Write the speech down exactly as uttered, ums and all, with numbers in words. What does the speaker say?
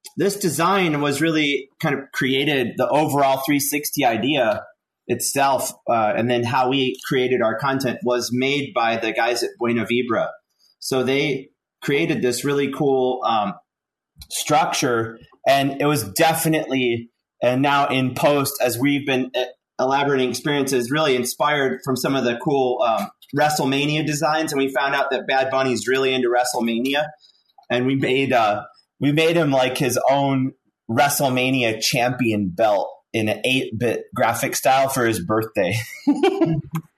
this design was really kind of created the overall three sixty idea itself, uh, and then how we created our content was made by the guys at Buena Vibra. So they created this really cool um, structure, and it was definitely, and now in post, as we've been elaborating experiences, really inspired from some of the cool um, WrestleMania designs, and we found out that Bad Bunny's really into WrestleMania, and we made uh, we made him like his own WrestleMania champion belt in an eight-bit graphic style for his birthday.